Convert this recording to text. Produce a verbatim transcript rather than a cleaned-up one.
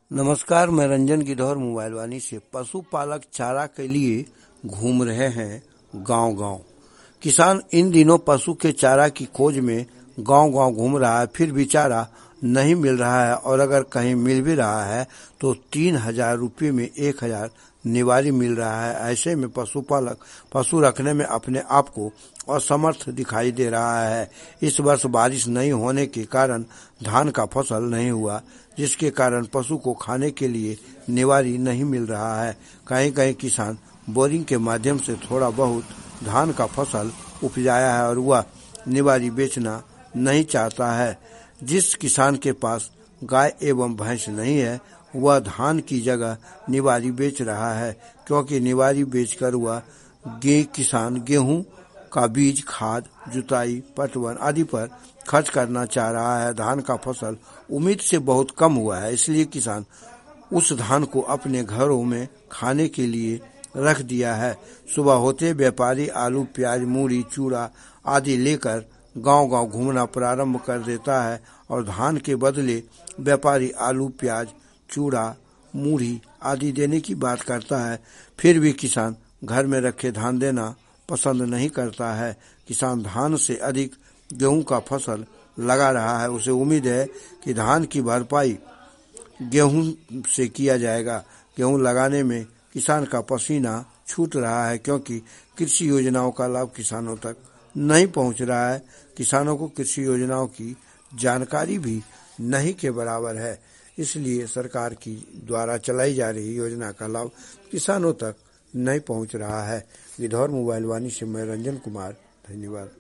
नमस्कार, मैं रंजन गिद्धौर मोबाइल वाणी से। पशुपालक चारा के लिए घूम रहे हैं गांव-गांव। किसान इन दिनों पशु के चारा की खोज में गांव-गांव घूम रहा है, फिर भी चारा नहीं मिल रहा है और अगर कहीं मिल भी रहा है तो तीन हजार रुपये में एक हजार निवारी मिल रहा है। ऐसे में पशुपालक पशु रखने में अपने आप को असमर्थ दिखाई दे रहा है। इस वर्ष बारिश नहीं होने के कारण धान का फसल नहीं हुआ, जिसके कारण पशु को खाने के लिए निवारी नहीं मिल रहा है। कहीं कहीं किसान बोरिंग के माध्यम से थोड़ा बहुत धान का फसल उपजाया है और वह निवारी बेचना नहीं चाहता है। जिस किसान के पास गाय एवं भैंस नहीं है, वह धान की जगह निवारी बेच रहा है, क्योंकि निवारी बेचकर वह गे किसान गेहूं का बीज, खाद, जुताई, पटवन आदि पर खर्च करना चाह रहा है। धान का फसल उम्मीद से बहुत कम हुआ है, इसलिए किसान उस धान को अपने घरों में खाने के लिए रख दिया है। सुबह होते व्यापारी आलू, प्याज, मूढ़ी, चूड़ा आदि लेकर गांव-गांव घूमना प्रारंभ कर देता है और धान के बदले व्यापारी आलू, प्याज, चूड़ा, मूढ़ी आदि देने की बात करता है। फिर भी किसान घर में रखे धान देना पसंद नहीं करता है। किसान धान से अधिक गेहूं का फसल लगा रहा है। उसे उम्मीद है कि धान की भरपाई गेहूं से किया जाएगा। गेहूं लगाने में किसान का पसीना छूट रहा है, क्योंकि कृषि योजनाओं का लाभ किसानों तक नहीं पहुंच रहा है। किसानों को कृषि योजनाओं की जानकारी भी नहीं के बराबर है, इसलिए सरकार की द्वारा चलाई जा रही योजना का लाभ किसानों तक नहीं पहुंच रहा है। गिद्धौर मोबाइल वाणी से मैं रंजन कुमार, धन्यवाद।